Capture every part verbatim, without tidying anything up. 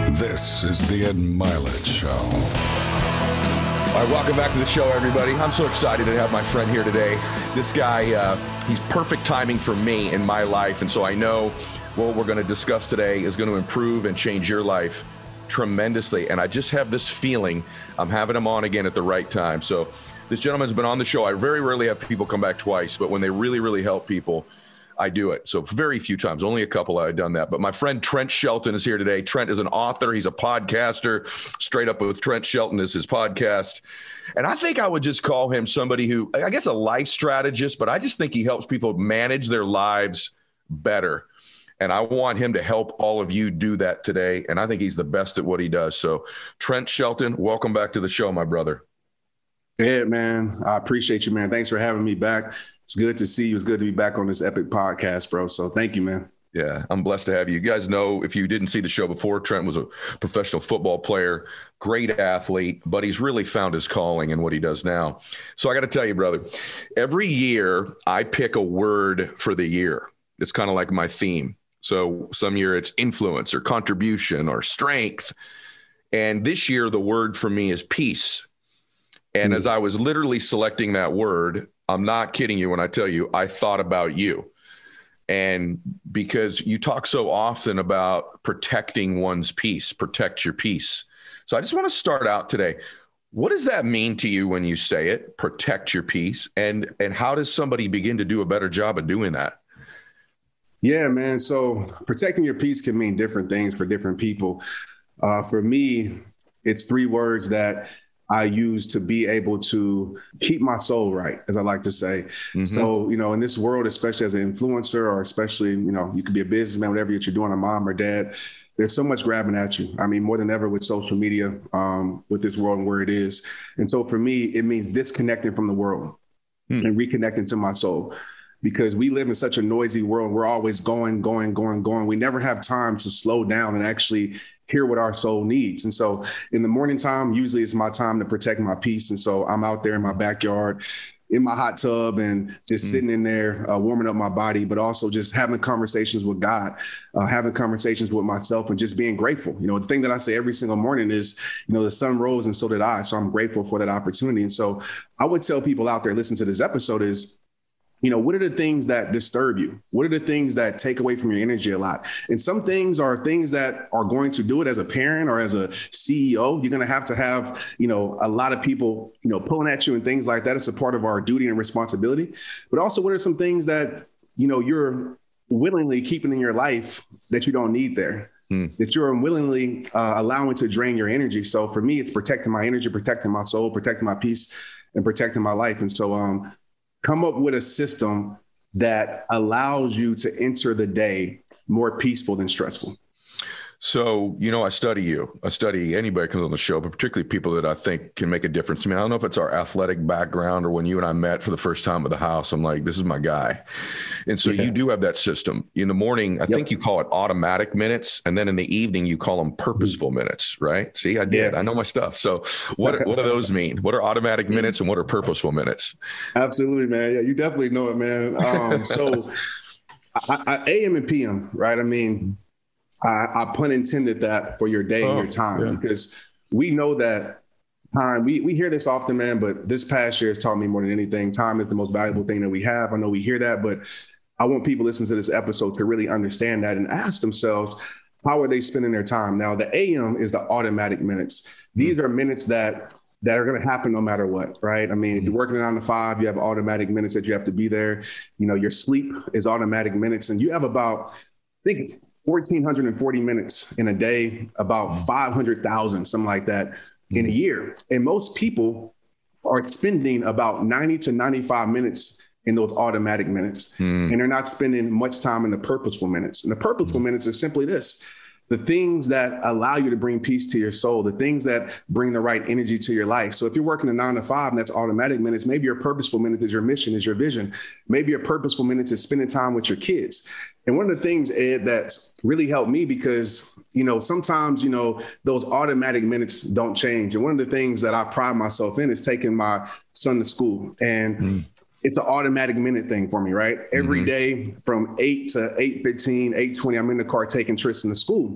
This is the Ed Milet Show. All right, welcome back to the show, everybody. I'm so excited to have my friend here today. This guy, uh, he's perfect timing for me in my life, and so I know what we're going to discuss today is going to improve and change your life tremendously. And I just have this feeling I'm having him on again at the right time. So this gentleman's been on the show. I very rarely have people come back twice, but when they really, really help people, I do it. So very few times, only a couple I've done that. But my friend Trent Shelton is here today. Trent is an author. He's a podcaster. Straight Up with Trent Shelton is his podcast. And I think I would just call him somebody who, I guess, a life strategist, but I just think he helps people manage their lives better. And I want him to help all of you do that today. And I think he's the best at what he does. So Trent Shelton, welcome back to the show, my brother. Yeah, man. I appreciate you, man. Thanks for having me back. It's good to see you. It's good to be back on this epic podcast, bro. So thank you, man. Yeah, I'm blessed to have you. You guys know, if you didn't see the show before, Trent was a professional football player, great athlete, but he's really found his calling in what he does now. So I got to tell you, brother, every year I pick a word for the year. It's kind of like my theme. So some year it's influence or contribution or strength. And this year the word for me is peace. And mm-hmm. as I was literally selecting that word, I'm not kidding you when I tell you, I thought about you. And because you talk so often about protecting one's peace, protect your peace. So I just want to start out today. What does that mean to you when you say it, protect your peace? And, and how does somebody begin to do a better job of doing that? Yeah, man. So protecting your peace can mean different things for different people. Uh, for me, it's three words that I use to be able to keep my soul right, as I like to say. Mm-hmm. So, you know, in this world, especially as an influencer, or especially, you know, you could be a businessman, whatever that you're doing, a mom or dad, there's so much grabbing at you. I mean, more than ever with social media, um, with this world and where it is. And so for me, it means disconnecting from the world mm. and reconnecting to my soul. Because we live in such a noisy world. We're always going, going, going, going. We never have time to slow down and actually hear what our soul needs. And so in the morning time, usually it's my time to protect my peace. And so I'm out there in my backyard, in my hot tub, and just mm. sitting in there, uh, warming up my body, but also just having conversations with God, uh, having conversations with myself, and just being grateful. You know, the thing that I say every single morning is, you know, the sun rose and so did I. So I'm grateful for that opportunity. And so I would tell people out there listening to this episode is, you know, what are the things that disturb you? What are the things that take away from your energy a lot? And some things are things that are going to do it as a parent or as a C E O. You're going to have to have, you know, a lot of people, you know, pulling at you and things like that. It's a part of our duty and responsibility. But also, what are some things that, you know, you're willingly keeping in your life that you don't need there, mm. that you're unwillingly uh, allowing to drain your energy? So for me, it's protecting my energy, protecting my soul, protecting my peace, and protecting my life. And so, um, come up with a system that allows you to enter the day more peaceful than stressful. So, you know, I study you. I study anybody who comes on the show, but particularly people that I think can make a difference to me. I don't know if it's our athletic background or when you and I met for the first time at the house, I'm like, this is my guy. And so yeah. you do have that system. In the morning, I yep. think you call it automatic minutes. And then in the evening, you call them purposeful minutes, right? See, I did. Yeah. I know my stuff. So what, what do those mean? What are automatic minutes and what are purposeful minutes? Absolutely, man. Yeah, you definitely know it, man. Um, so I, I, A M and P M, right? I mean, I, I pun intended that for your day oh, and your time, yeah. because we know that time, we, we hear this often, man, but this past year has taught me more than anything. Time is the most valuable thing that we have. I know we hear that, but I want people listening to this episode to really understand that and ask themselves, how are they spending their time? Now, the A M is the automatic minutes. These mm-hmm. are minutes that that are going to happen no matter what, right? I mean, if you're working a nine to five, you have automatic minutes that you have to be there. You know, your sleep is automatic minutes, and you have about, I think, one thousand four hundred forty minutes in a day, about five hundred thousand, something like that in a year. And most people are spending about ninety to ninety-five minutes in those automatic minutes. Mm. And they're not spending much time in the purposeful minutes. And the purposeful mm. minutes are simply this: the things that allow you to bring peace to your soul, the things that bring the right energy to your life. So if you're working a nine to five and that's automatic minutes, maybe your purposeful minute is your mission, is your vision. Maybe your purposeful minutes is spending time with your kids. And one of the things, Ed, that's really helped me, because, you know, sometimes, you know, those automatic minutes don't change. And one of the things that I pride myself in is taking my son to school. And mm. it's an automatic minute thing for me, right? Mm-hmm. Every day from eight to eight fifteen, eight twenty, I'm in the car taking Tristan to school.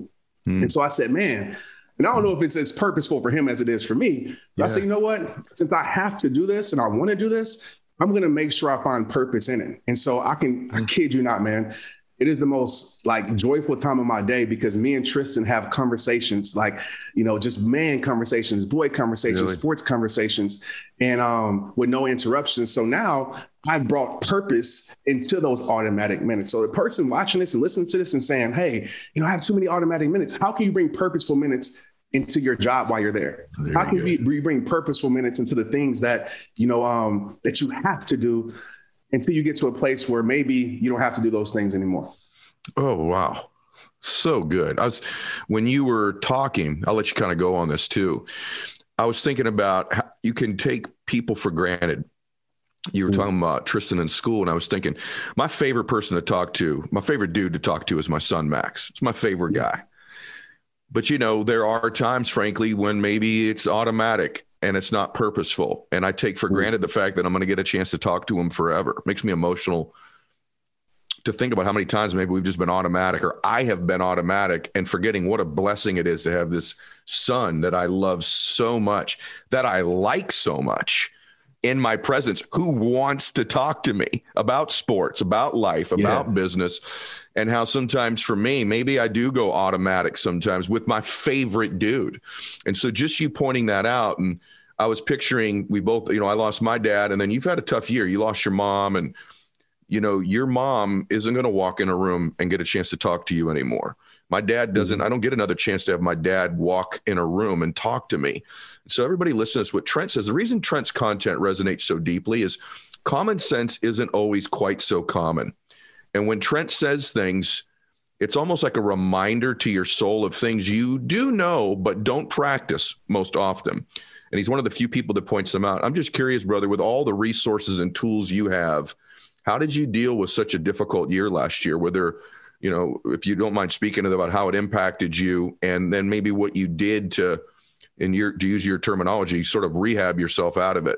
Mm. And so I said, man, and I don't know if it's as purposeful for him as it is for me. But yeah. I said, you know what? Since I have to do this and I want to do this, I'm going to make sure I find purpose in it. And so I can, I kid you not, man, it is the most like joyful time of my day because me and Tristan have conversations like, you know, just man conversations, boy conversations, really? sports conversations, and um, with no interruptions. So now I've brought purpose into those automatic minutes. So the person watching this and listening to this and saying, hey, you know, I have too many automatic minutes. How can you bring purposeful minutes into your job while you're there? there How can you, you bring purposeful minutes into the things that, you know, um, that you have to do until you get to a place where maybe you don't have to do those things anymore? Oh, wow. So good. I was, when you were talking, I'll let you kind of go on this too. I was thinking about how you can take people for granted. You were mm-hmm. talking about Tristan in school, and I was thinking my favorite person to talk to, my favorite dude to talk to is my son, Max. It's my favorite guy. But, you know, there are times, frankly, when maybe it's automatic and it's not purposeful. And I take for granted the fact that I'm going to get a chance to talk to him forever. It makes me emotional to think about how many times maybe we've just been automatic, or I have been automatic, and forgetting what a blessing it is to have this son that I love so much, that I like so much, in my presence, who wants to talk to me about sports, about life, about yeah. business, and how sometimes for me, maybe I do go automatic sometimes with my favorite dude. And so just you pointing that out, and I was picturing, we both, you know, I lost my dad, and then you've had a tough year. You lost your mom, and, you know, your mom isn't going to walk in a room and get a chance to talk to you anymore. My dad doesn't, I don't get another chance to have my dad walk in a room and talk to me. So everybody listen to what Trent says. The reason Trent's content resonates so deeply is common sense isn't always quite so common. And when Trent says things, it's almost like a reminder to your soul of things you do know, but don't practice most often. And he's one of the few people that points them out. I'm just curious, brother, with all the resources and tools you have, how did you deal with such a difficult year last year? Were there, you know, if you don't mind speaking about how it impacted you, and then maybe what you did to, in your, to use your terminology, sort of rehab yourself out of it?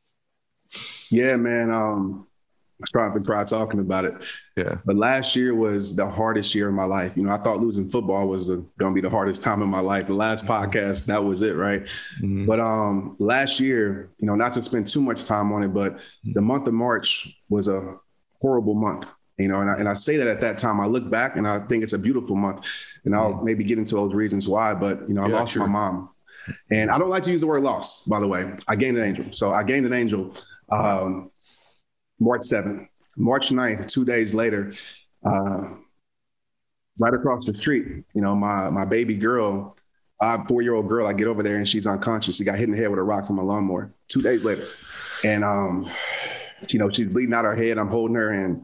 Yeah, man. Um, I started to cry talking about it. Yeah. But last year was the hardest year of my life. You know, I thought losing football was going to be the hardest time in my life. The last podcast, that was it, right? Mm-hmm. But um, last year, you know, not to spend too much time on it, but the month of March was a horrible month. You know, and I, and I say that at that time, I look back and I think it's a beautiful month, and I'll mm-hmm. maybe get into those reasons why. But, you know, I yeah, lost true. my mom, and I don't like to use the word loss, by the way. I gained an angel. So I gained an angel um, March seventh. March ninth, two days later, uh, right across the street, you know, my my baby girl, uh, four-year-old girl, I get over there and she's unconscious. She got hit in the head with a rock from a lawnmower two days later. And, um, you know, she's bleeding out her head. I'm holding her, and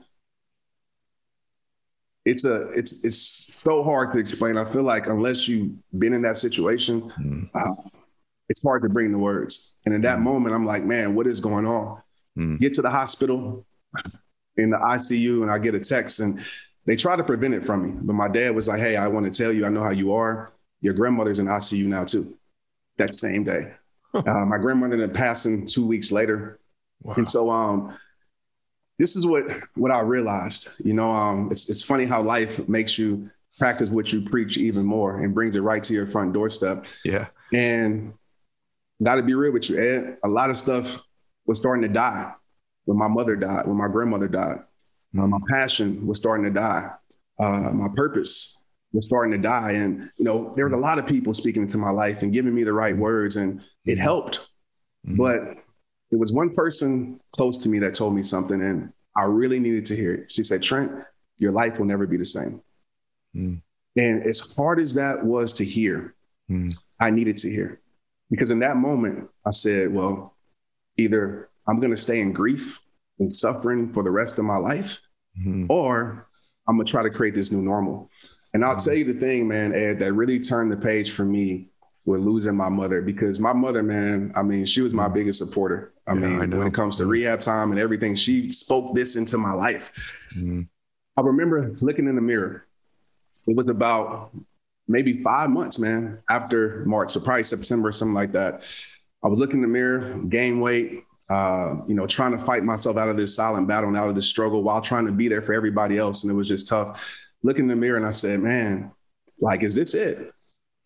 It's a it's it's so hard to explain. I feel like unless you've been in that situation, mm. uh, it's hard to bring the words. And in that mm. moment, I'm like, man, what is going on? Mm. Get to the hospital in the I C U, and I get a text, and they try to prevent it from me. But my dad was like, hey, I want to tell you, I know how you are. Your grandmother's in I C U now too. That same day. Huh. Uh, my grandmother ended up passing two weeks later. Wow. And so um. This is what, what I realized, you know, um, it's it's funny how life makes you practice what you preach even more and brings it right to your front doorstep. Yeah. And got to be real with you, Ed, a lot of stuff was starting to die when my mother died, when my grandmother died. Mm-hmm. Uh, my passion was starting to die. Uh, my purpose was starting to die. And, you know, there was a lot of people speaking into my life and giving me the right words, and it helped. Mm-hmm. But there was one person close to me that told me something, and I really needed to hear it. She said, Trent, your life will never be the same. Mm. And as hard as that was to hear, mm. I needed to hear. Because in that moment, I said, well, either I'm going to stay in grief and suffering for the rest of my life, mm. or I'm going to try to create this new normal. And I'll mm. tell you the thing, man, Ed, that really turned the page for me with losing my mother, because my mother, man, I mean, she was my biggest supporter. I yeah, mean, I when it comes to rehab time and everything, she spoke this into my life. Mm-hmm. I remember looking in the mirror. It was about maybe five months, man, after March, so probably September, something like that. I was looking in the mirror, gain weight, uh, you know, trying to fight myself out of this silent battle and out of this struggle while trying to be there for everybody else. And it was just tough. Looking in the mirror, and I said, man, like, is this it?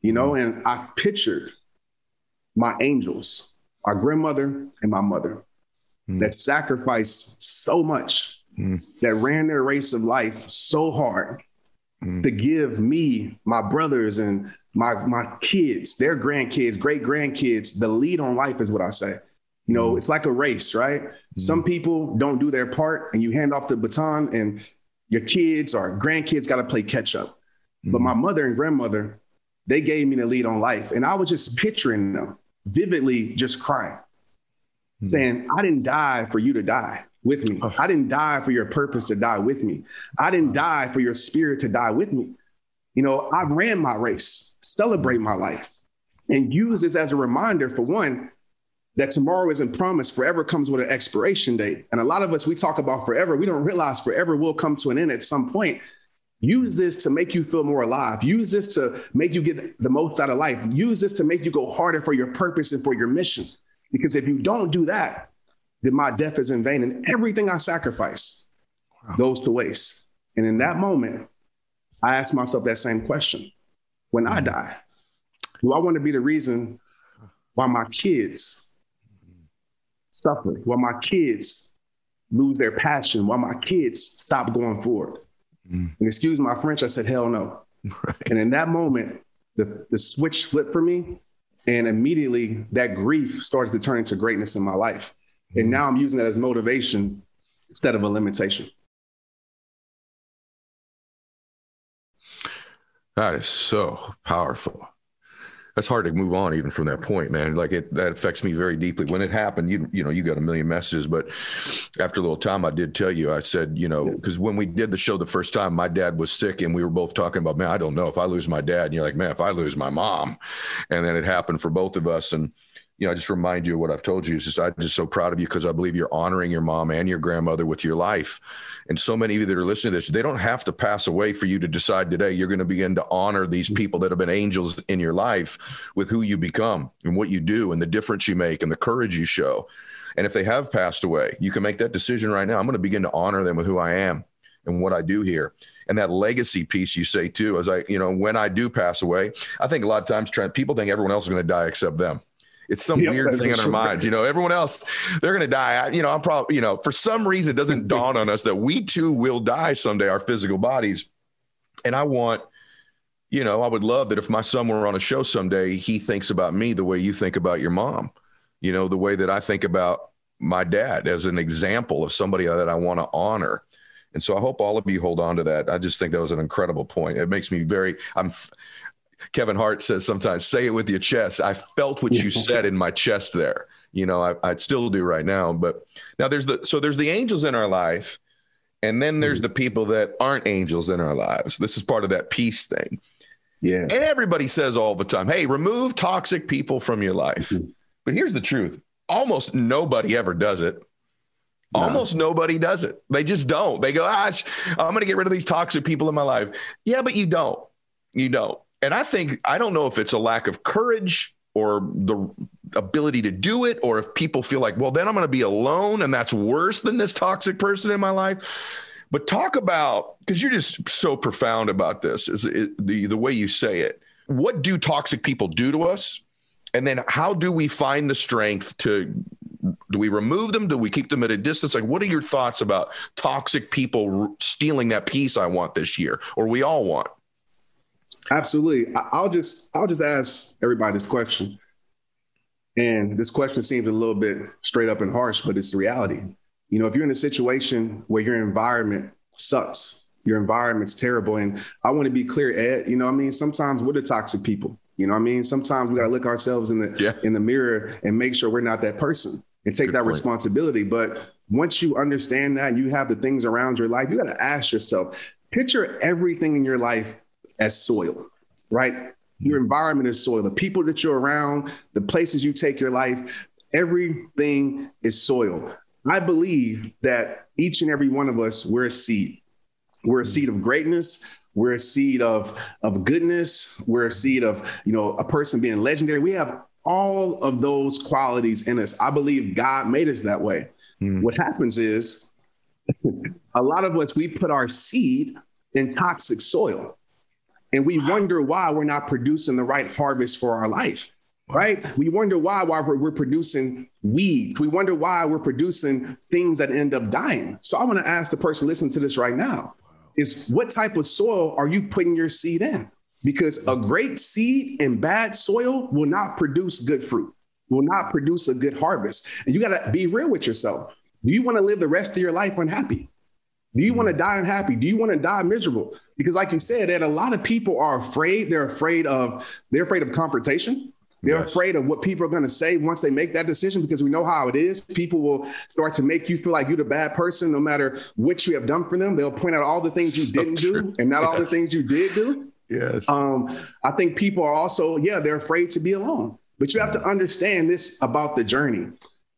you know, and I pictured my angels, our grandmother and my mother, mm. that sacrificed so much, mm. that ran their race of life so hard mm. to give me, my brothers and my my kids, their grandkids, great grandkids, the lead on life is what I say. You know, mm. it's like a race, right? Mm. Some people don't do their part and you hand off the baton and your kids or grandkids got to play catch up. Mm. But my mother and grandmother, they gave me the lead on life. And I was just picturing them vividly, just crying, mm. saying, I didn't die for you to die with me. Oh. I didn't die for your purpose to die with me. I didn't die for your spirit to die with me. You know, I ran my race, celebrate my life, and use this as a reminder, for one, that tomorrow isn't promised. Forever comes with an expiration date. And a lot of us, we talk about forever. We don't realize forever will come to an end at some point. Use this to make you feel more alive. Use this to make you get the most out of life. Use this to make you go harder for your purpose and for your mission. Because if you don't do that, then my death is in vain. And everything I sacrifice wow. goes to waste. And in that moment, I ask myself that same question. When I die, do I want to be the reason why my kids suffer, why my kids lose their passion, why my kids stop going forward? Mm. And excuse my French, I said, hell no. Right. And in that moment, the, the switch flipped for me. And immediately that grief started to turn into greatness in my life. Mm. And now I'm using that as motivation instead of a limitation. That is so powerful. That's hard to move on even from that point, man. Like it, that affects me very deeply. When it happened, you you know, you got a million messages, but after a little time, I did tell you, I said, you know, because when we did the show the first time, my dad was sick and we were both talking about, man, I don't know if I lose my dad. And you're like, man, if I lose my mom. And then it happened for both of us. And, you know, I just remind you of what I've told you. It's just, I'm just so proud of you because I believe you're honoring your mom and your grandmother with your life. And so many of you that are listening to this, they don't have to pass away for you to decide today you're going to begin to honor these people that have been angels in your life with who you become and what you do and the difference you make and the courage you show. And if they have passed away, you can make that decision right now. I'm going to begin to honor them with who I am and what I do here. And that legacy piece you say too, as I, you know, when I do pass away, I think a lot of times people think everyone else is going to die except them. It's some yep, weird thing in our minds. You know, everyone else, they're going to die. I, you know, I'm probably, you know, for some reason, it doesn't dawn on us that we too will die someday, our physical bodies. And I want, you know, I would love that if my son were on a show someday, he thinks about me the way you think about your mom, you know, the way that I think about my dad as an example of somebody that I want to honor. And so I hope all of you hold on to that. I just think that was an incredible point. It makes me very, I'm, Kevin Hart says sometimes, say it with your chest. I felt what you said in my chest there. You know, I, I still do right now. But now there's the, so there's the angels in our life. And then there's the people that aren't angels in our lives. This is part of that peace thing. Yeah. And everybody says all the time, hey, remove toxic people from your life. Mm-hmm. But here's the truth. Almost nobody ever does it. No. Almost nobody does it. They just don't. They go, ah, I'm going to get rid of these toxic people in my life. Yeah, but you don't. You don't. And I think, I don't know if it's a lack of courage or the ability to do it, or if people feel like, well, then I'm going to be alone and that's worse than this toxic person in my life. But talk about, because you're just so profound about this, is it, the, the way you say it. What do toxic people do to us? And then how do we find the strength to, do we remove them? Do we keep them at a distance? Like, what are your thoughts about toxic people stealing that peace I want this year, or we all want? Absolutely. I'll just I'll just ask everybody this question. And this question seems a little bit straight up and harsh, but it's the reality. You know, if you're in a situation where your environment sucks, your environment's terrible. And I want to be clear, Ed, you know what I mean? Sometimes we're the toxic people. You know what I mean? Sometimes we got to look ourselves in the yeah. in the mirror and make sure we're not that person and take Good that point. responsibility. But once you understand that, you have the things around your life, you got to ask yourself, picture everything in your life as soil, right? Your environment is soil. The people that you're around, the places you take your life, everything is soil. I believe that each and every one of us, we're a seed. We're a seed of greatness. We're a seed of, of goodness. We're a seed of, you know, a person being legendary. We have all of those qualities in us. I believe God made us that way. Mm. What happens is a lot of us, we put our seed in toxic soil. And we wonder why we're not producing the right harvest for our life. Right? We wonder why, why we're, we're producing weed. We wonder why we're producing things that end up dying. So I want to ask the person listening to this right now is what type of soil are you putting your seed in? Because a great seed in bad soil will not produce good fruit, will not produce a good harvest. And you got to be real with yourself. Do you want to live the rest of your life unhappy? Do you want to die unhappy? Do you want to die miserable? Because like you said, that a lot of people are afraid. They're afraid of, they're afraid of confrontation. They're yes. afraid of what people are going to say once they make that decision, because we know how it is. People will start to make you feel like you're the bad person, no matter what you have done for them. They'll point out all the things you so didn't true. do and not yes. all the things you did do. Yes. Um, I think people are also, yeah, they're afraid to be alone. But you have to understand this about the journey.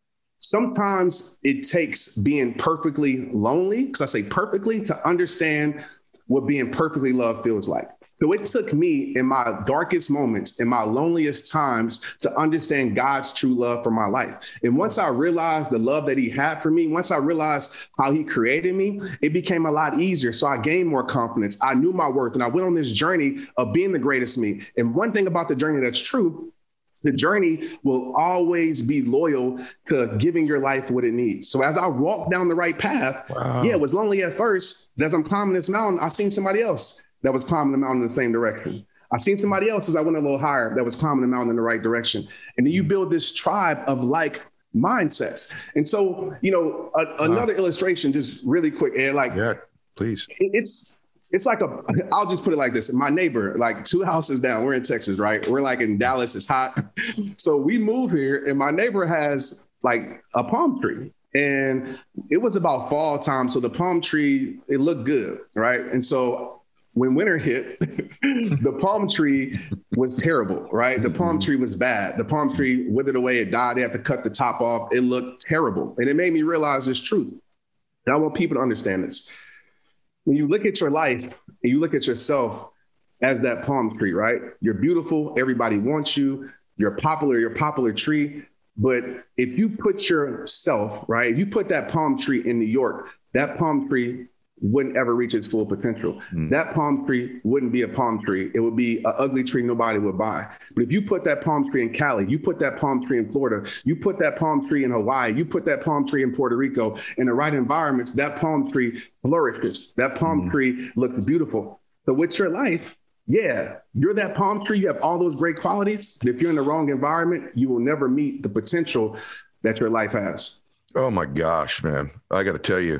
Sometimes it takes being perfectly lonely, because I say perfectly, to understand what being perfectly loved feels like. So it took me in my darkest moments, in my loneliest times, to understand God's true love for my life. And once I realized the love that he had for me, once I realized how he created me, it became a lot easier. So I gained more confidence. I knew my worth, and I went on this journey of being the greatest me. And one thing about the journey that's true, the journey will always be loyal to giving your life what it needs. So as I walk down the right path, wow. yeah, it was lonely at first, but as I'm climbing this mountain, I seen somebody else that was climbing the mountain in the same direction. I seen somebody else as I went a little higher that was climbing the mountain in the right direction. And then you build this tribe of like mindsets. And so, you know, a, another uh, illustration, just really quick, and like, yeah, please. It, it's, it's like a, I'll just put it like this. My neighbor, like two houses down, we're in Texas, right? We're like in Dallas, it's hot. So we move here and my neighbor has like a palm tree. And it was about fall time. So the palm tree, it looked good, right? And so when winter hit, the palm tree was terrible, right? The palm tree was bad. The palm tree withered away. It died. They had to cut the top off. It looked terrible. And it made me realize this truth. And I want people to understand this. When you look at your life and you look at yourself as that palm tree, right? You're beautiful. Everybody wants you. You're popular. You're a popular tree. But if you put yourself, right? If you put that palm tree in New York, that palm tree wouldn't ever reach its full potential. Mm. That palm tree wouldn't be a palm tree. It would be an ugly tree nobody would buy. But if you put that palm tree in Cali, you put that palm tree in Florida, you put that palm tree in Hawaii, you put that palm tree in Puerto Rico, in the right environments, that palm tree flourishes. That palm mm. tree looks beautiful. So with your life, yeah, you're that palm tree. You have all those great qualities. But if you're in the wrong environment, you will never meet the potential that your life has. Oh my gosh, man. I got to tell you.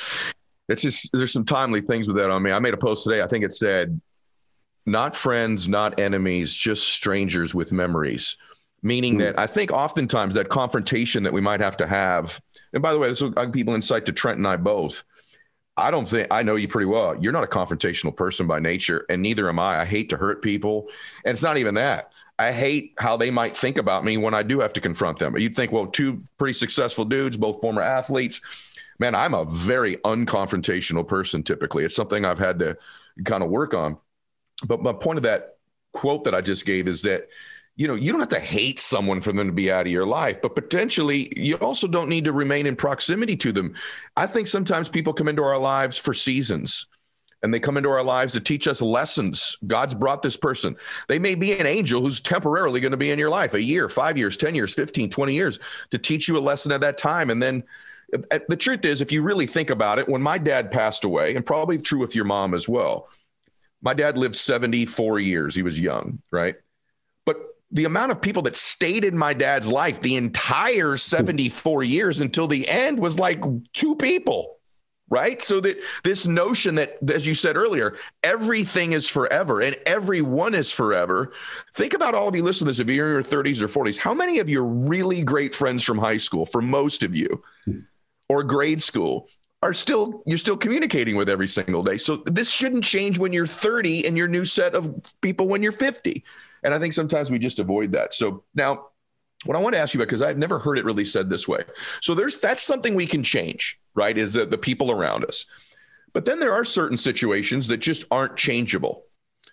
It's just, there's some timely things with that on me. I made a post today. I think it said, not friends, not enemies, just strangers with memories. Meaning mm-hmm. that I think oftentimes that confrontation that we might have to have, and by the way, this will give people insight to Trent and I both. I don't think, I know you pretty well. You're not a confrontational person by nature, and neither am I. I hate to hurt people. And it's not even that. I hate how they might think about me when I do have to confront them. You'd think, well, two pretty successful dudes, both former athletes. Man, I'm a very unconfrontational person typically. It's something I've had to kind of work on. But my point of that quote that I just gave is that, you know, you don't have to hate someone for them to be out of your life, but potentially you also don't need to remain in proximity to them. I think sometimes people come into our lives for seasons, and they come into our lives to teach us lessons. God's brought this person. They may be an angel who's temporarily going to be in your life, a year, five years, ten years, fifteen, twenty years, to teach you a lesson at that time. And then the truth is, if you really think about it, when my dad passed away, and probably true with your mom as well, my dad lived seventy-four years. He was young, right? But the amount of people that stayed in my dad's life the entire seventy-four years until the end was like two people, right? So that this notion that, as you said earlier, everything is forever and everyone is forever. Think about all of you listening to this, if you're in your thirties or forties, how many of your really great friends from high school, for most of you, or grade school, are still, you're still communicating with every single day. So this shouldn't change when you're thirty and your new set of people when you're fifty. And I think sometimes we just avoid that. So now what I want to ask you about, because I've never heard it really said this way. So there's, that's something we can change, right? Is the, the people around us. But then there are certain situations that just aren't changeable.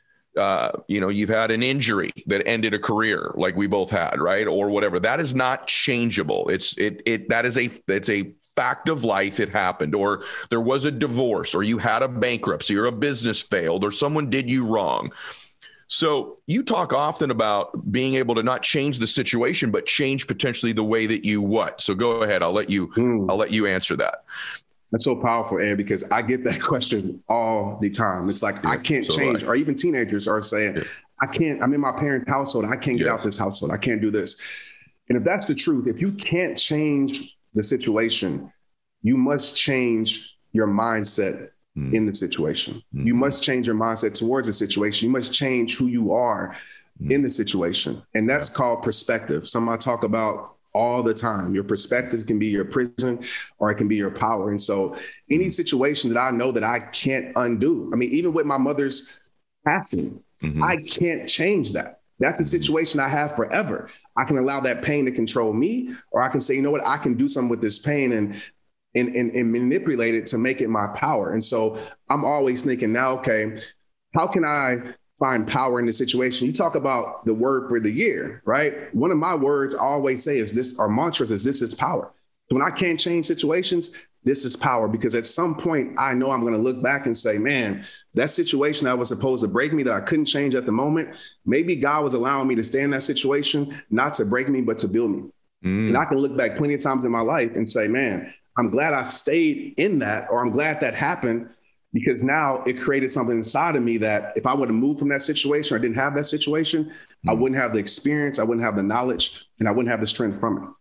Uh, you know, you've had an injury that ended a career like we both had, right? Or whatever. That is not changeable. It's, it, it, that is a, it's a fact of life, it happened, or there was a divorce, or you had a bankruptcy, or a business failed, or someone did you wrong. So you talk often about being able to not change the situation, but change potentially the way that you what? So go ahead. I'll let you, mm. I'll let you answer that. That's so powerful, Ed, because I get that question all the time. It's like, yeah, I can't so change, right. Or even teenagers are saying, yeah. I can't, I'm in my parents' household. I can't get yes. out this household. I can't do this. And if that's the truth, if you can't change the situation, you must change your mindset mm. in the situation. Mm. You must change your mindset towards the situation. You must change who you are mm. in the situation. And that's yeah. called perspective. Something I talk about all the time. Your perspective can be your prison, or it can be your power. And so any situation that I know that I can't undo, I mean, even with my mother's passing, mm-hmm. I can't change that. That's a situation I have forever. I can allow that pain to control me, or I can say, you know what, I can do something with this pain and and, and, and manipulate it to make it my power. And so I'm always thinking now, okay, how can I find power in this situation? You talk about the word for the year, right? One of my words I always say is this, our mantras is this is power. When I can't change situations, this is power, because at some point I know I'm going to look back and say, man, that situation that was supposed to break me that I couldn't change at the moment, maybe God was allowing me to stay in that situation, not to break me, but to build me. Mm. And I can look back plenty of times in my life and say, man, I'm glad I stayed in that, or I'm glad that happened, because now it created something inside of me that if I would have moved from that situation, or didn't have that situation, mm. I wouldn't have the experience, I wouldn't have the knowledge, and I wouldn't have the strength from it.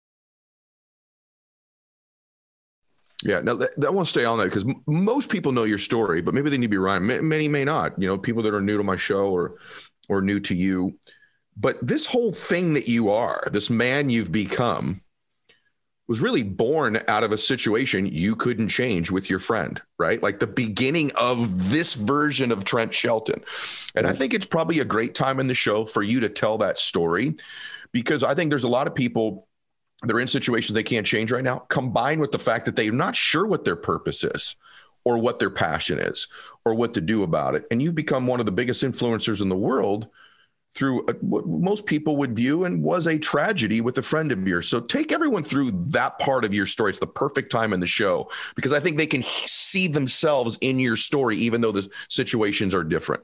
Yeah, now I want to stay on that, because m- most people know your story, but maybe they need to be right. M- many may not, you know, people that are new to my show or, or new to you. But this whole thing that you are, this man you've become, was really born out of a situation you couldn't change with your friend, right? Like the beginning of this version of Trent Shelton. And I think it's probably a great time in the show for you to tell that story, because I think there's a lot of people that are in situations they can't change right now, combined with the fact that they're not sure what their purpose is, or what their passion is, or what to do about it. And you've become one of the biggest influencers in the world through a, what most people would view and was a tragedy with a friend of yours. So take everyone through that part of your story. It's the perfect time in the show, because I think they can see themselves in your story, even though the situations are different.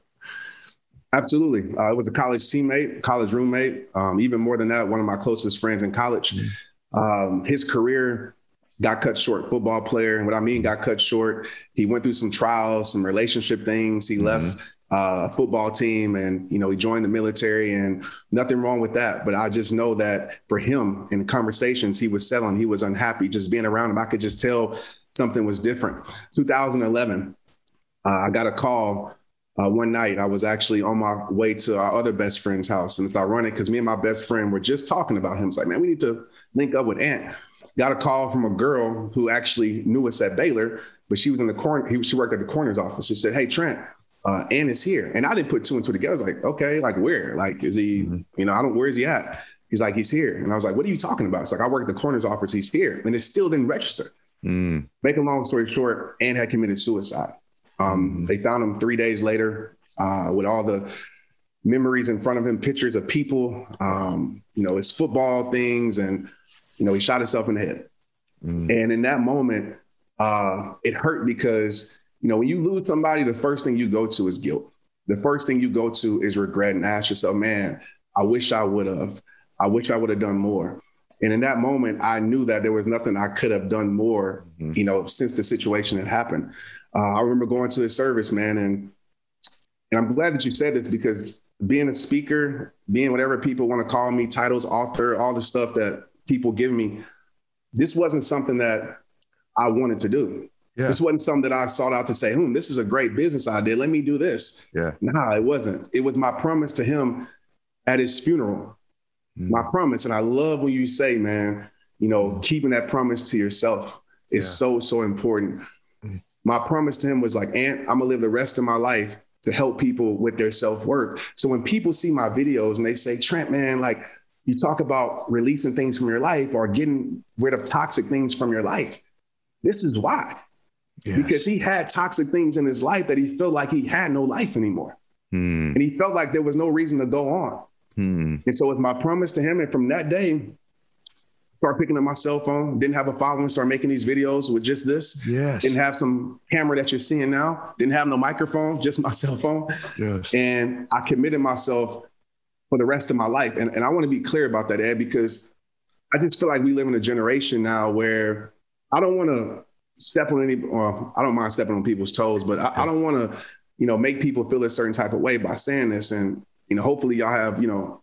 Absolutely. Uh, it was a college teammate, college roommate. Um, even more than that, one of my closest friends in college. Mm-hmm. Um, his career got cut short, football player. And what I mean got cut short, he went through some trials, some relationship things. He mm-hmm. left uh, a football team, and, you know, he joined the military, and nothing wrong with that. But I just know that for him, in conversations he was selling, he was unhappy just being around him. I could just tell something was different. two thousand eleven, uh, I got a call. Uh, one night, I was actually on my way to our other best friend's house. And it's ironic because me and my best friend were just talking about him. It's like, man, we need to link up with Ant. Got a call from a girl who actually knew us at Baylor, but she was in the corner. He, she worked at the coroner's office. She said, hey, Trent, uh, Ant is here. And I didn't put two and two together. I was like, okay, like where? Like, is he, mm-hmm. you know, I don't, where is he at? He's like, he's here. And I was like, what are you talking about? It's like, I work at the coroner's office. He's here. And it still didn't register. Mm. Make a long story short, Ant had committed suicide. Um, mm-hmm. They found him three days later. Uh, with all the memories in front of him, pictures of people, um, you know, his football things, and, you know, he shot himself in the head. Mm. And in that moment, uh, it hurt because, you know, when you lose somebody, the first thing you go to is guilt. The first thing you go to is regret, and ask yourself, man, I wish I would have, I wish I would have done more. And in that moment, I knew that there was nothing I could have done more, mm-hmm. you know, since the situation had happened. Uh, I remember going to his service, man, and And I'm glad that you said this, because being a speaker, being whatever people want to call me, titles, author, all the stuff that people give me, this wasn't something that I wanted to do. Yeah. This wasn't something that I sought out to say, hmm, this is a great business idea. Let me do this. Yeah. Nah, it wasn't. It was my promise to him at his funeral. Mm. My promise. And I love when you say, man, you know, mm. keeping that promise to yourself is yeah. so, so important. Mm. My promise to him was like, Ant, I'm gonna live the rest of my life to help people with their self-worth. So when people see my videos and they say, Trent, man, like you talk about releasing things from your life or getting rid of toxic things from your life, this is why. Yes. Because he had toxic things in his life that he felt like he had no life anymore. Hmm. And he felt like there was no reason to go on. Hmm. And so it's my promise to him. And from that day, start picking up my cell phone, didn't have a following, start making these videos with just this. Yes. Didn't have some camera that you're seeing now. Didn't have no microphone, just my cell phone. Yes. And I committed myself for the rest of my life. And, and I want to be clear about that, Ed, because I just feel like we live in a generation now where I don't want to step on any, well, I don't mind stepping on people's toes, but I, I don't want to, you know, make people feel a certain type of way by saying this. And, you know, hopefully y'all have, you know,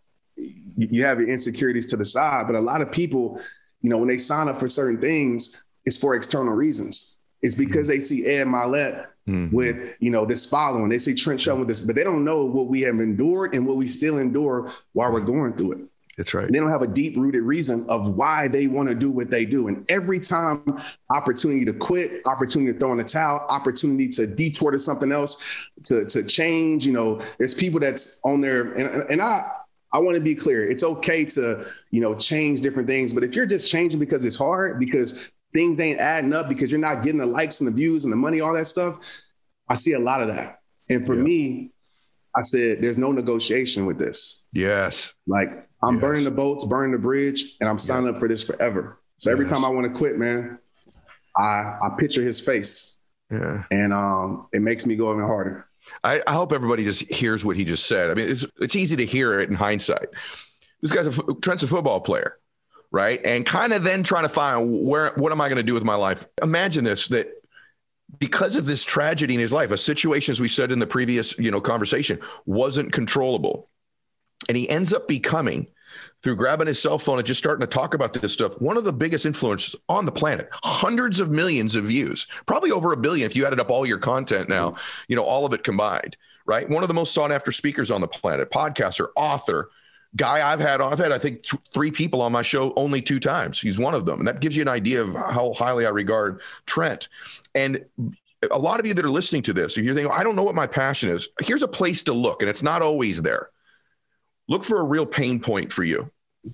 you have your insecurities to the side, but a lot of people, you know, when they sign up for certain things, it's for external reasons. It's because they see Ed Mylett mm-hmm. with, you know, this following. They see Trent Shelton with this, but they don't know what we have endured and what we still endure while we're going through it. That's right. And they don't have a deep-rooted reason of why they want to do what they do. And every time opportunity to quit, opportunity to throw in the towel, opportunity to detour to something else, to, to change, you know, there's people that's on there. And, and I, I want to be clear. It's okay to, you know, change different things. But if you're just changing because it's hard, because things ain't adding up, because you're not getting the likes and the views and the money, all that stuff, I see a lot of that. And for yeah. me, I said, there's no negotiation with this. Yes. Like I'm yes. burning the boats, burning the bridge, and I'm signing yeah. up for this forever. So every yes. time I want to quit, man, I, I picture his face. Yeah. And um, it makes me go even harder. I, I hope everybody just hears what he just said. I mean, it's it's easy to hear it in hindsight. This guy's a Trent's a football player, right? And kind of then trying to find where, what am I going to do with my life? Imagine this, that because of this tragedy in his life, a situation, as we said in the previous, you know, conversation, wasn't controllable. And he ends up becoming, through grabbing his cell phone and just starting to talk about this stuff, one of the biggest influencers on the planet. Hundreds of millions of views, probably over a billion if you added up all your content now, you know, all of it combined, right? One of the most sought after speakers on the planet, podcaster, author, guy I've had on, I've had, I think, th- three people on my show only two times. He's one of them. And that gives you an idea of how highly I regard Trent. And a lot of you that are listening to this, if you're thinking, I don't know what my passion is, here's a place to look, and it's not always there. Look for a real pain point for you.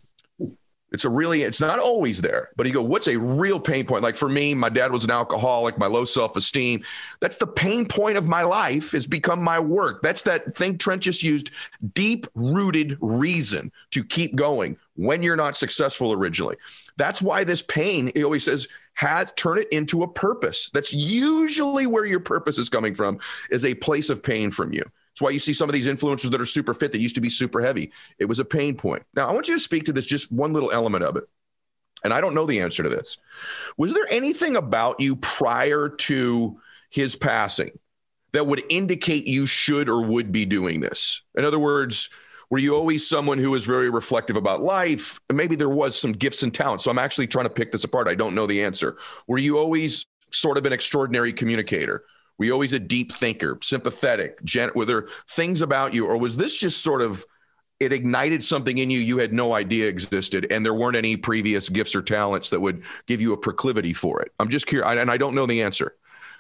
It's a really, it's not always there, but you go, what's a real pain point? Like for me, my dad was an alcoholic, my low self-esteem. That's the pain point of my life, has become my work. That's that thing Trent just used, deep-rooted reason to keep going when you're not successful originally. That's why this pain, he always says, has turn it into a purpose. That's usually where your purpose is coming from, is a place of pain from you. That's why you see some of these influencers that are super fit that used to be super heavy. It was a pain point. Now, I want you to speak to this, just one little element of it. And I don't know the answer to this. Was there anything about you prior to his passing that would indicate you should or would be doing this? In other words, were you always someone who was very reflective about life? And maybe there was some gifts and talents. So I'm actually trying to pick this apart. I don't know the answer. Were you always sort of an extraordinary communicator? Were you always a deep thinker, sympathetic? Gen- were there things about you, or was this just sort of, it ignited something in you you had no idea existed, and there weren't any previous gifts or talents that would give you a proclivity for it? I'm just curious, and I don't know the answer.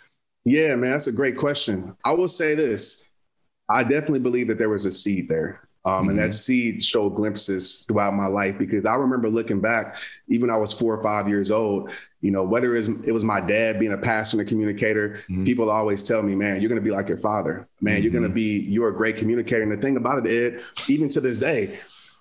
Yeah, man, that's a great question. I will say this. I definitely believe that there was a seed there. Um, mm-hmm. And that seed showed glimpses throughout my life, because I remember looking back, even when I was four or five years old, you know, whether it was, it was my dad being a passionate communicator, mm-hmm. people always tell me, man, you're going to be like your father, man, mm-hmm. you're going to be, you're a great communicator. And the thing about it, Ed, even to this day,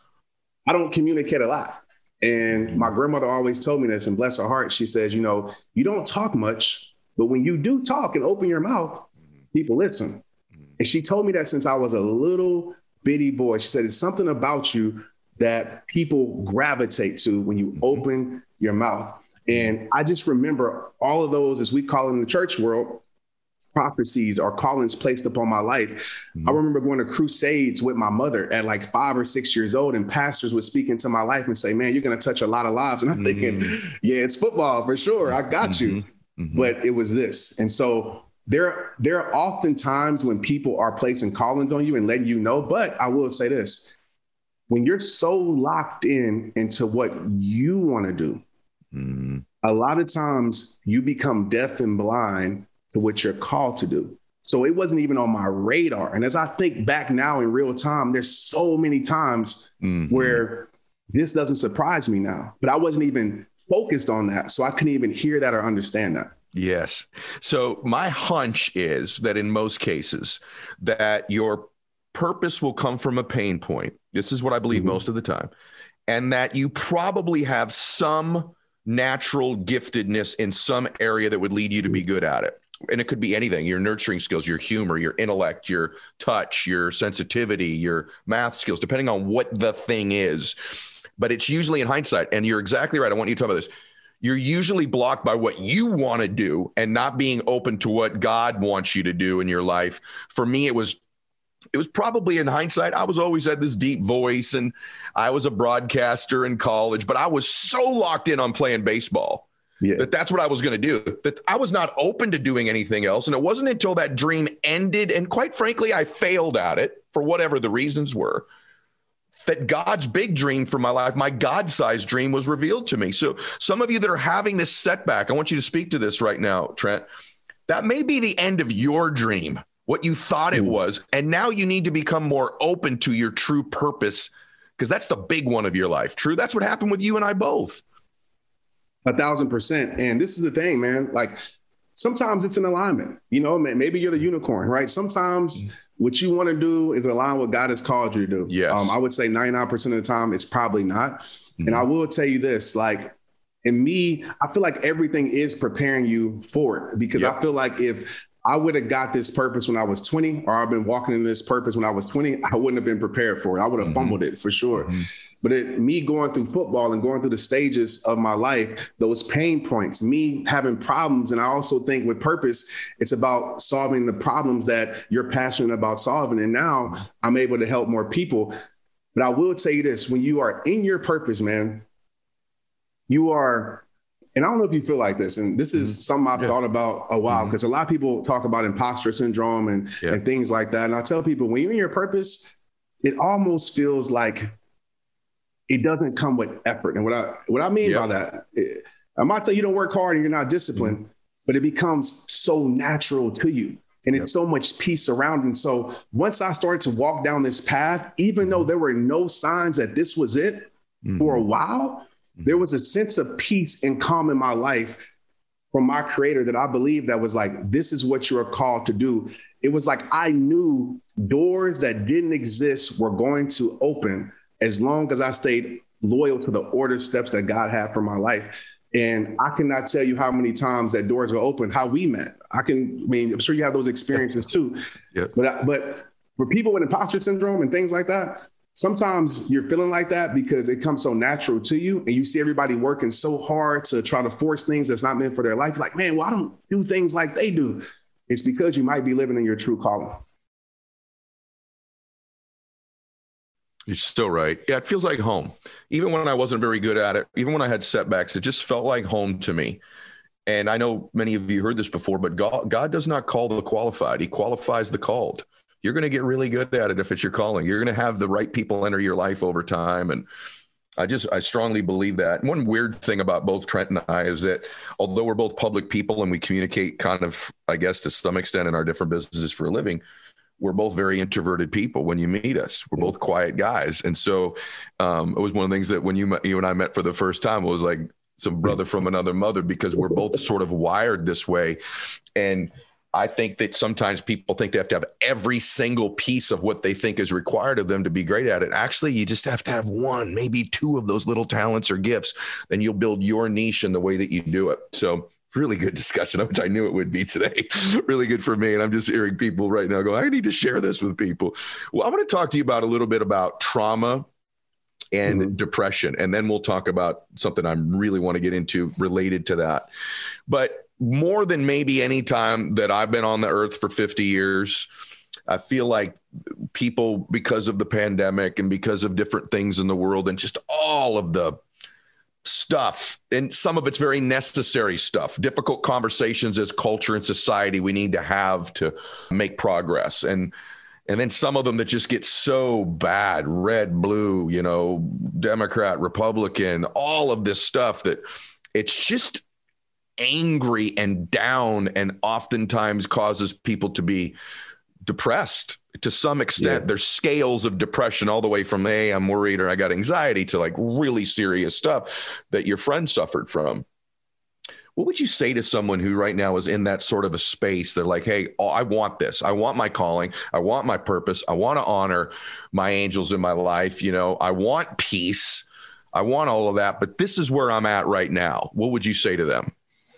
I don't communicate a lot. And my grandmother always told me this, and bless her heart, she says, you know, you don't talk much, but when you do talk and open your mouth, people listen. And she told me that since I was a little bitty boy. She said, it's something about you that people gravitate to when you open your mouth. And I just remember all of those, as we call it in the church world, prophecies or callings placed upon my life. Mm-hmm. I remember going to crusades with my mother at like five or six years old, and pastors would speak into my life and say, man, you're going to touch a lot of lives. And I'm mm-hmm. thinking, yeah, it's football for sure. I got mm-hmm. you. Mm-hmm. But it was this. And so There, there are often times when people are placing callings on you and letting you know, but I will say this, when you're so locked in into what you want to do, mm-hmm. a lot of times you become deaf and blind to what you're called to do. So it wasn't even on my radar. And as I think back now in real time, there's so many times mm-hmm. where this doesn't surprise me now, but I wasn't even focused on that. So I couldn't even hear that or understand that. Yes. So my hunch is that in most cases that your purpose will come from a pain point. This is what I believe mm-hmm. most of the time. and that you probably have some natural giftedness in some area that would lead you to be good at it. And it could be anything, your nurturing skills, your humor, your intellect, your touch, your sensitivity, your math skills, depending on what the thing is. But it's usually in hindsight. And you're exactly right. I want you to talk about this. You're usually blocked by what you want to do and not being open to what God wants you to do in your life. For me, it was It was probably in hindsight. I was always had this deep voice and I was a broadcaster in college, but I was so locked in on playing baseball yeah. that that's what I was going to do, that I was not open to doing anything else. And it wasn't until that dream ended, and quite frankly, I failed at it for whatever the reasons were, that God's big dream for my life, my God-sized dream, was revealed to me. So some of you that are having this setback, I want you to speak to this right now, Trent. That may be the end of your dream, what you thought it was. And now you need to become more open to your true purpose, because that's the big one of your life. True. That's what happened with you and I both. A thousand percent. And this is the thing, man. Like, sometimes it's an alignment, you know, maybe you're the unicorn, right? Sometimes what you want to do is align what God has called you to do. Yes. Um, I would say ninety-nine percent of the time, it's probably not. Mm-hmm. And I will tell you this, like, in me, I feel like everything is preparing you for it, because yep. I feel like if I would have got this purpose when I was twenty, or I've been walking in this purpose when I was twenty, I wouldn't have been prepared for it. I would have mm-hmm. fumbled it for sure. Mm-hmm. But it, me going through football and going through the stages of my life, those pain points, me having problems. And I also think with purpose, it's about solving the problems that you're passionate about solving. And now I'm able to help more people. But I will tell you this, when you are in your purpose, man, you are, and I don't know if you feel like this, and this is mm-hmm. something I've yeah. thought about a while, because mm-hmm. a lot of people talk about imposter syndrome and, yeah. and things like that. And I tell people, when you're in your purpose, it almost feels like it doesn't come with effort. And what I what I mean yeah. by that, it, I'm not saying you don't work hard and you're not disciplined, mm-hmm. but it becomes so natural to you. And yep. it's so much peace around. And so once I started to walk down this path, even though there were no signs that this was it mm-hmm. for a while, there was a sense of peace and calm in my life from my creator that I believe that was like, this is what you're called to do. It was like I knew doors that didn't exist were going to open as long as I stayed loyal to the order steps that God had for my life. And I cannot tell you how many times that doors were open, how we met. I can, I mean, I'm sure you have those experiences too. Yes. But, but for people with imposter syndrome and things like that, sometimes you're feeling like that because it comes so natural to you, and you see everybody working so hard to try to force things that's not meant for their life. Like, man, well, I don't do things like they do. It's because you might be living in your true calling. You're still right. Yeah, it feels like home. Even when I wasn't very good at it, even when I had setbacks, it just felt like home to me. And I know many of you heard this before, but God, God does not call the qualified. He qualifies the called. You're going to get really good at it if it's your calling. You're going to have the right people enter your life over time. And I just, I strongly believe that. And one weird thing about both Trent and I is that although we're both public people and we communicate kind of, I guess, to some extent in our different businesses for a living, we're both very introverted people when you meet us. We're both quiet guys. And so um, it was one of the things that when you, you and I met for the first time, it was like some brother from another mother, because we're both sort of wired this way. And I think that sometimes people think they have to have every single piece of what they think is required of them to be great at it. Actually, you just have to have one, maybe two of those little talents or gifts, then you'll build your niche in the way that you do it. So really good discussion, which I knew it would be today. Really good for me. And I'm just hearing people right now go, I need to share this with people. Well, I want to talk to you about a little bit about trauma and mm-hmm. depression. And then we'll talk about something I really want to get into related to that. But more than maybe any time that I've been on the earth for fifty years, I feel like people, because of the pandemic and because of different things in the world and just all of the stuff, and some of it's very necessary stuff, difficult conversations as culture and society we need to have to make progress. And and then some of them that just get so bad, red, blue, you know, Democrat, Republican, all of this stuff that it's just angry and down, and oftentimes causes people to be depressed to some extent. Yeah. There's scales of depression all the way from, hey, I'm worried or I got anxiety, to like really serious stuff that your friend suffered from. What would you say to someone who right now is in that sort of a space? They're like, hey, oh, I want this. I want my calling. I want my purpose. I want to honor my angels in my life. You know, I want peace. I want all of that, but this is where I'm at right now. What would you say to them?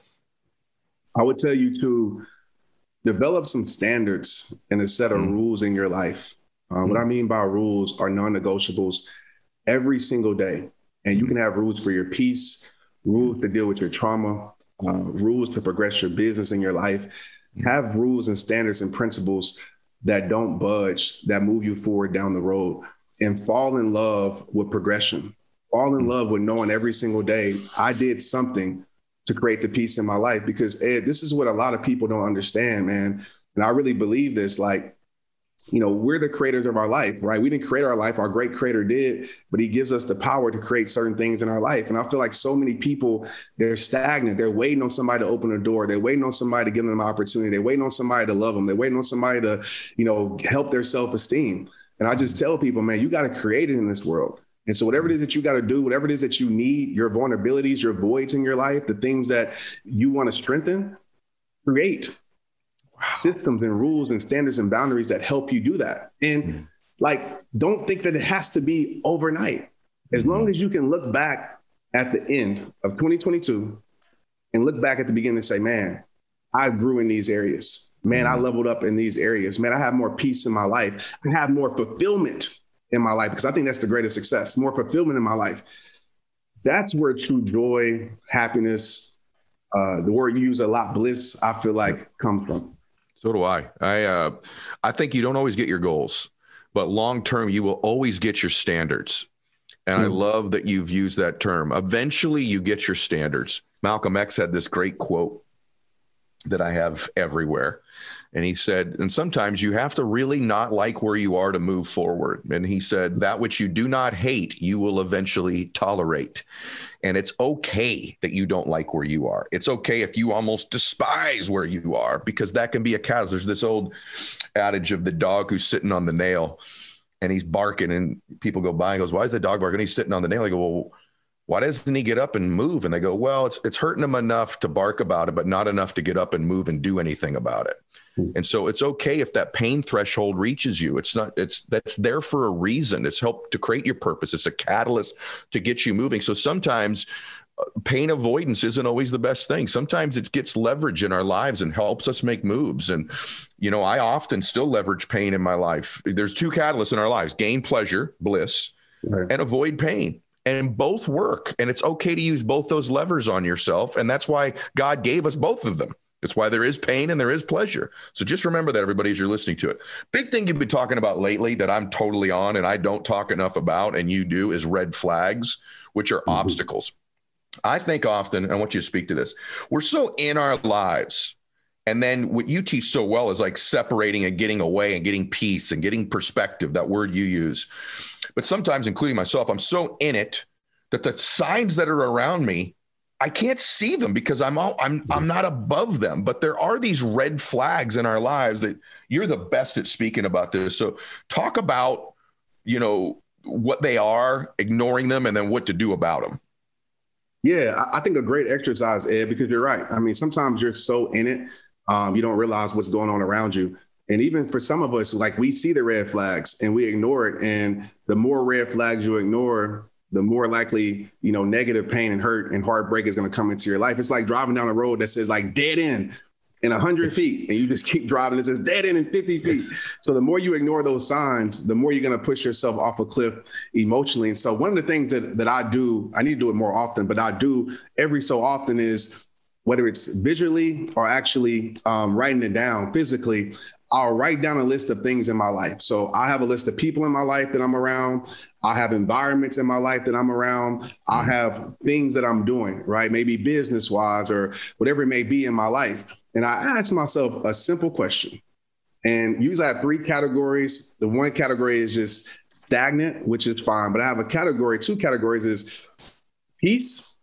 I would tell you to develop some standards and a set of mm. rules in your life. Uh, mm. What I mean by rules are non-negotiables every single day. And you can have rules for your peace, rules to deal with your trauma, uh, rules to progress your business in your life. Mm. Have rules and standards and principles that don't budge, that move you forward down the road, and fall in love with progression. Fall in mm. love with knowing every single day I did something to create the peace in my life. Because Ed, this is what a lot of people don't understand, man. And I really believe this, like, you know, we're the creators of our life, right? We didn't create our life. Our great creator did, but he gives us the power to create certain things in our life. And I feel like so many people, they're stagnant. They're waiting on somebody to open a door. They're waiting on somebody to give them an opportunity. They're waiting on somebody to love them. They're waiting on somebody to, you know, help their self-esteem. And I just tell people, man, you got to create it in this world. And so whatever it is that you got to do, whatever it is that you need, your vulnerabilities, your voids in your life, the things that you want to strengthen, create wow. systems and rules and standards and boundaries that help you do that. And mm. like, don't think that it has to be overnight. As mm. long as you can look back at the end of twenty twenty-two and look back at the beginning and say, man, I grew in these areas. Man, mm. I leveled up in these areas. Man, I have more peace in my life. I have more fulfillment in my life, because I think that's the greatest success, more fulfillment in my life. That's where true joy, happiness, uh, the word you use a lot, bliss, I feel like comes from. So do I. I, uh, I think you don't always get your goals, but long-term, you will always get your standards. And mm. I love that you've used that term. Eventually you get your standards. Malcolm X had this great quote that I have everywhere. And he said, and sometimes you have to really not like where you are to move forward. And he said, that which you do not hate, you will eventually tolerate. And it's okay that you don't like where you are. It's okay if you almost despise where you are, because that can be a catalyst. There's this old adage of the dog who's sitting on the nail and he's barking, and people go by and goes, why is the dog barking? He's sitting on the nail. I go, well, why doesn't he get up and move? And they go, well, it's it's hurting him enough to bark about it, but not enough to get up and move and do anything about it. Mm-hmm. And so it's okay if that pain threshold reaches you. It's not, it's, that's there for a reason. It's helped to create your purpose. It's a catalyst to get you moving. So sometimes uh, pain avoidance isn't always the best thing. Sometimes it gets leverage in our lives and helps us make moves. And, you know, I often still leverage pain in my life. There's two catalysts in our lives: gain pleasure, bliss, right, and avoid pain. And both work. And it's okay to use both those levers on yourself. And that's why God gave us both of them. It's why there is pain and there is pleasure. So just remember that, everybody, as you're listening to it. Big thing you've been talking about lately that I'm totally on and I don't talk enough about, and you do, is red flags, which are mm-hmm. obstacles. I think often, I want you to speak to this, we're so in our lives. And then what you teach so well is like separating and getting away and getting peace and getting perspective, that word you use. But sometimes, including myself, I'm so in it that the signs that are around me, I can't see them because I'm all, I'm I'm not above them. But there are these red flags in our lives that you're the best at speaking about this. So talk about, you know, what they are, ignoring them, and then what to do about them. Yeah, I think a great exercise, Ed, because you're right. I mean, sometimes you're so in it, um, you don't realize what's going on around you. And even for some of us, like, we see the red flags and we ignore it. And the more red flags you ignore, the more likely, you know, negative pain and hurt and heartbreak is going to come into your life. It's like driving down a road that says like dead end in one hundred feet, and you just keep driving. It says dead end in fifty feet. So the more you ignore those signs, the more you're going to push yourself off a cliff emotionally. And so one of the things that, that I do, I need to do it more often, but I do every so often, is whether it's visually or actually um, writing it down physically, I'll write down a list of things in my life. So I have a list of people in my life that I'm around. I have environments in my life that I'm around. I have things that I'm doing, right? Maybe business wise or whatever it may be in my life. And I ask myself a simple question. And usually I have three categories. The one category is just stagnant, which is fine. But I have a category, two categories is peace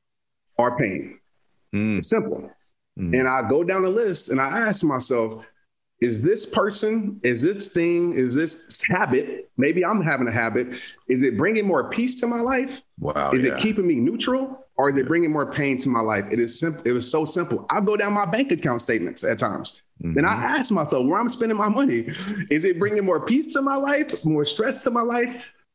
or pain. Mm. It's simple. Mm. And I go down the list and I ask myself, is this person, is this thing, is this habit, maybe I'm having a habit, is it bringing more peace to my life? Wow. Is yeah. it keeping me neutral, or is it bringing more pain to my life? It is simple. It was so simple. I go down my bank account statements at times. Mm-hmm. And I ask myself where I'm spending my money. Is it bringing more peace to my life, more stress to my life?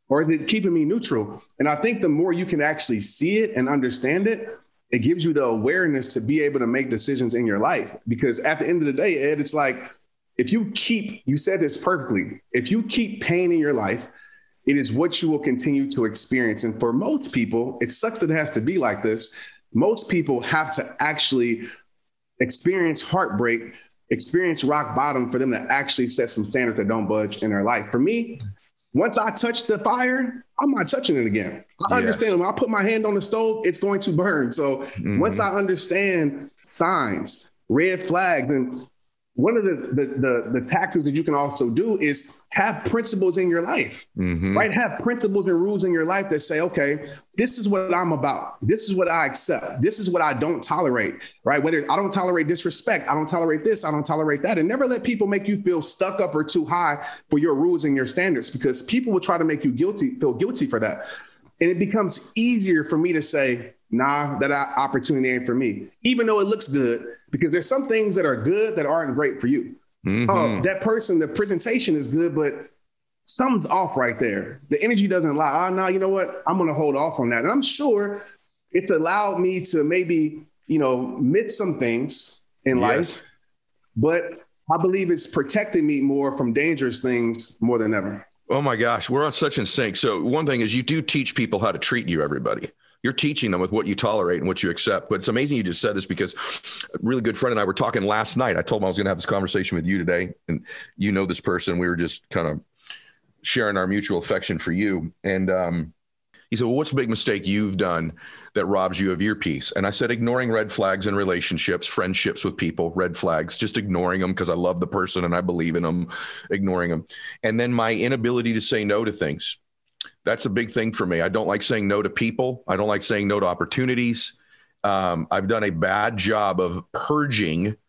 Or is it keeping me neutral? And I think the more you can actually see it and understand it, it gives you the awareness to be able to make decisions in your life. Because at the end of the day, Ed, it's like, if you keep, you said this perfectly, if you keep pain in your life, it is what you will continue to experience. And for most people, it sucks that it has to be like this. Most people have to actually experience heartbreak, experience rock bottom for them to actually set some standards that don't budge in their life. For me, once I touch the fire, I'm not touching it again. I yes. understand when I put my hand on the stove, it's going to burn. So mm-hmm. once I understand signs, red flags, and one of the, the, the, the tactics that you can also do is have principles in your life, mm-hmm. right? Have principles and rules in your life that say, okay, this is what I'm about. This is what I accept. This is what I don't tolerate, right? Whether I don't tolerate disrespect, I don't tolerate this, I don't tolerate that. And never let people make you feel stuck up or too high for your rules and your standards, because people will try to make you guilty, feel guilty for that. And it becomes easier for me to say, nah, that opportunity ain't for me, even though it looks good, because there's some things that are good that aren't great for you. Mm-hmm. Oh, that person, the presentation is good, but something's off right there. The energy doesn't lie. Oh, no, you know what? I'm going to hold off on that. And I'm sure it's allowed me to maybe, you know, miss some things in yes. life, but I believe it's protecting me more from dangerous things more than ever. Oh my gosh, we're on such in sync. So one thing is you do teach people how to treat you, everybody. You're teaching them with what you tolerate and what you accept. But it's amazing you just said this, because a really good friend and I were talking last night. I told him I was going to have this conversation with you today. And you know this person. We were just kind of sharing our mutual affection for you. And um, he said, well, what's a big mistake you've done that robs you of your peace? And I said, ignoring red flags in relationships, friendships with people, red flags, just ignoring them because I love the person and I believe in them, ignoring them. And then my inability to say no to things. That's a big thing for me. I don't like saying no to people. I don't like saying no to opportunities. Um, I've done a bad job of purging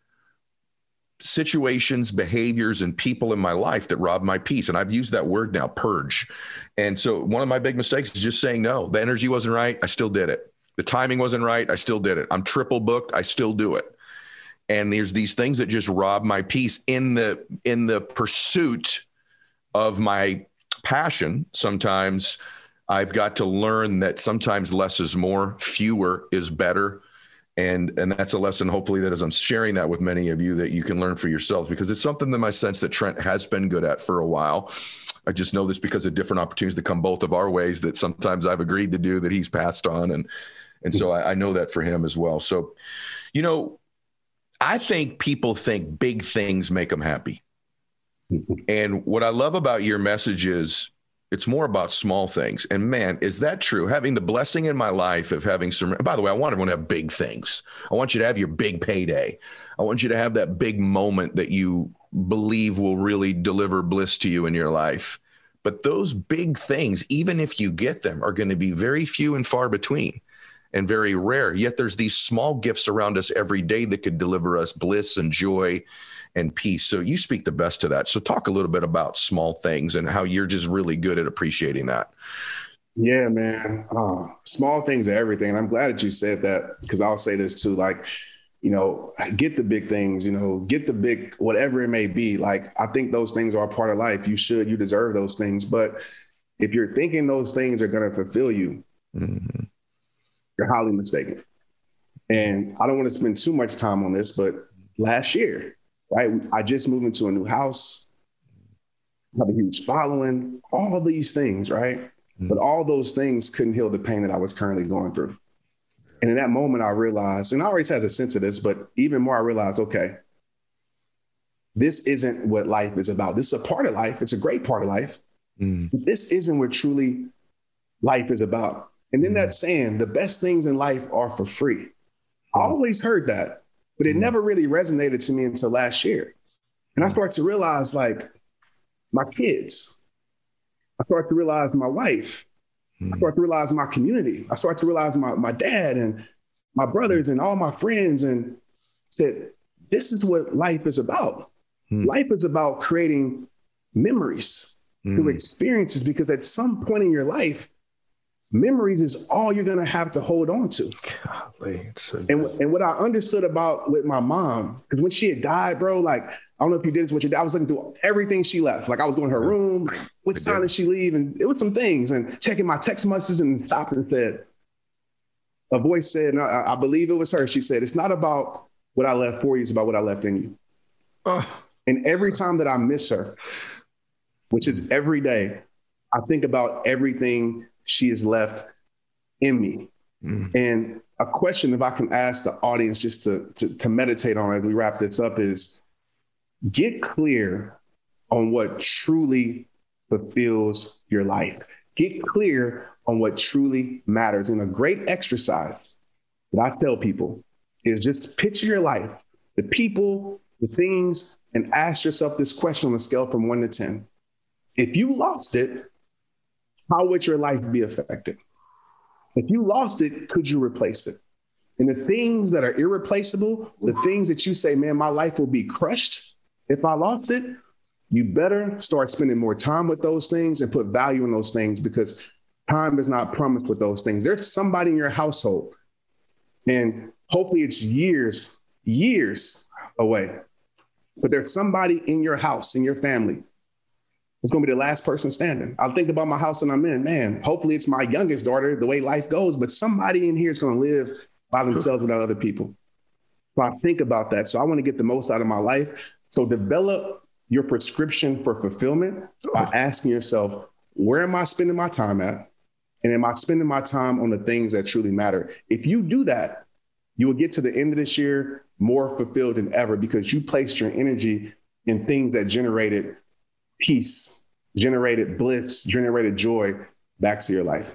situations, behaviors, and people in my life that rob my peace. And I've used that word now, purge. And so one of my big mistakes is just saying no. The energy wasn't right. I still did it. The timing wasn't right. I still did it. I'm triple booked. I still do it. And there's these things that just rob my peace in the, in the pursuit of my passion. Sometimes I've got to learn that sometimes less is more, fewer is better. And, and that's a lesson, hopefully, that as I'm sharing that with many of you, that you can learn for yourselves, because it's something that my sense that Trent has been good at for a while. I just know this because of different opportunities that come both of our ways that sometimes I've agreed to do that he's passed on. And, and so I, I know that for him as well. So, you know, I think people think big things make them happy. And what I love about your message is it's more about small things. And man, is that true? Having the blessing in my life of having some, by the way, I want everyone to have big things. I want you to have your big payday. I want you to have that big moment that you believe will really deliver bliss to you in your life. But those big things, even if you get them, are going to be very few and far between and very rare. Yet there's these small gifts around us every day that could deliver us bliss and joy and peace. So you speak the best to that. So talk a little bit about small things and how you're just really good at appreciating that. Yeah, man. Uh, small things are everything. And I'm glad that you said that, because I'll say this too, like, you know, get the big things, you know, get the big, whatever it may be. Like, I think those things are a part of life. You should, you deserve those things. But if you're thinking those things are going to fulfill you, mm-hmm. you're highly mistaken. And I don't want to spend too much time on this, but last year, right, I just moved into a new house, have a huge following, all these things, right? Mm-hmm. But all those things couldn't heal the pain that I was currently going through. And in that moment, I realized, and I always had a sense of this, but even more, I realized, okay, this isn't what life is about. This is a part of life. It's a great part of life. Mm. But this isn't what truly life is about. And then mm. that saying, the best things in life are for free. Mm. I always heard that, but it mm. never really resonated to me until last year. And I started to realize, like, my kids, I started to realize my wife, I started to realize my community. I started to realize my, my dad and my brothers and all my friends, and said, this is what life is about. Mm. Life is about creating memories mm. through experiences, because at some point in your life, memories is all you're going to have to hold on to. Golly, so and, and what I understood about with my mom, because when she had died, bro, like I don't know if you did this with your dad. I was looking through everything she left. Like I was going to her room, like, what time did she leave? And it was some things and checking my text messages and stopped and said, a voice said, and I, I believe it was her. She said, it's not about what I left for you. It's about what I left in you. Oh. And every time that I miss her, which is every day, I think about everything she has left in me. Mm. And a question, if I can ask the audience just to, to, to meditate on as we wrap this up, is get clear on what truly fulfills your life. Get clear on what truly matters. And a great exercise that I tell people is just picture your life, the people, the things, and ask yourself this question on a scale from one to ten. If you lost it, how would your life be affected? If you lost it, could you replace it? And the things that are irreplaceable, the things that you say, man, my life will be crushed if I lost it, you better start spending more time with those things and put value in those things, because time is not promised with those things. There's somebody in your household, and hopefully it's years, years away, but there's somebody in your house, in your family, it's going to be the last person standing. I'll think about my house that I'm in, man, hopefully it's my youngest daughter, the way life goes, but somebody in here is going to live by themselves without other people. So I think about that. So I want to get the most out of my life. So develop your prescription for fulfillment by asking yourself, where am I spending my time at? And am I spending my time on the things that truly matter? If you do that, you will get to the end of this year more fulfilled than ever, because you placed your energy in things that generated peace, generated bliss, generated joy back to your life.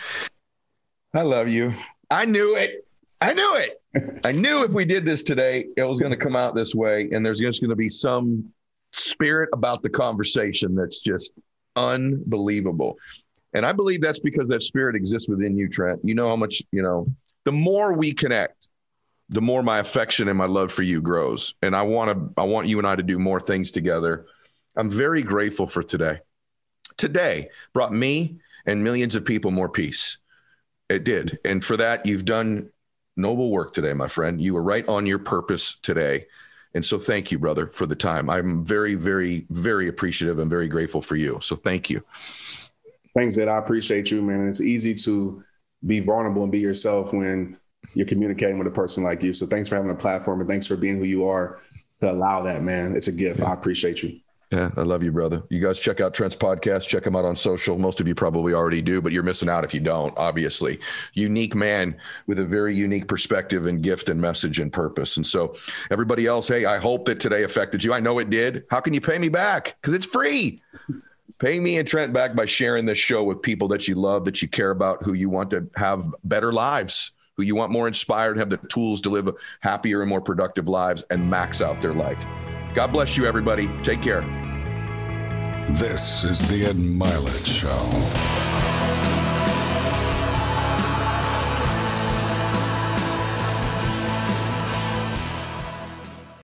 I love you. I knew it. I knew it. I knew if we did this today, it was going to come out this way. And there's just going to be some spirit about the conversation that's just unbelievable. And I believe that's because that spirit exists within you, Trent. You know how much, you know, the more we connect, the more my affection and my love for you grows. And I want to, I want you and I to do more things together. I'm very grateful for today. Today brought me and millions of people more peace. It did. And for that, you've done noble work today, my friend. You were right on your purpose today. And so thank you, brother, for the time. I'm very, very, very appreciative and very grateful for you. So thank you. Thanks, Ed. I appreciate you, man. It's easy to be vulnerable and be yourself when you're communicating with a person like you. So thanks for having a platform, and thanks for being who you are to allow that, man. It's a gift. Yeah. I appreciate you. Yeah, I love you, brother. You guys check out Trent's podcast. Check him out on social. Most of you probably already do, but you're missing out if you don't, obviously. Unique man with a very unique perspective and gift and message and purpose. And so everybody else, hey, I hope that today affected you. I know it did. How can you pay me back? Because it's free. Pay me and Trent back by sharing this show with people that you love, that you care about, who you want to have better lives, who you want more inspired, have the tools to live happier and more productive lives and max out their life. God bless you, everybody. Take care. This is the Ed Mylett Show.